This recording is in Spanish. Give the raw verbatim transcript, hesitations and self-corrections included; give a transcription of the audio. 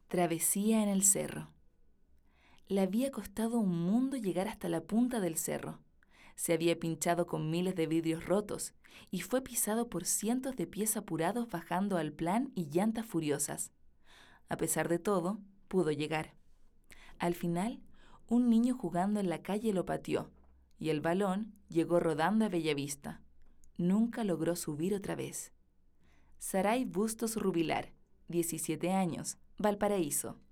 Travesía en el cerro. Le había costado un mundo llegar hasta la punta del cerro. Se había pinchado con miles de vidrios rotos y fue pisado por cientos de pies apurados bajando al plan y llantas furiosas. A pesar de todo, pudo llegar. Al final, un niño jugando en la calle lo pateó y el balón llegó rodando a Bellavista. Nunca logró subir otra vez. Saray Bustos Rubilar, diecisiete años, Valparaíso.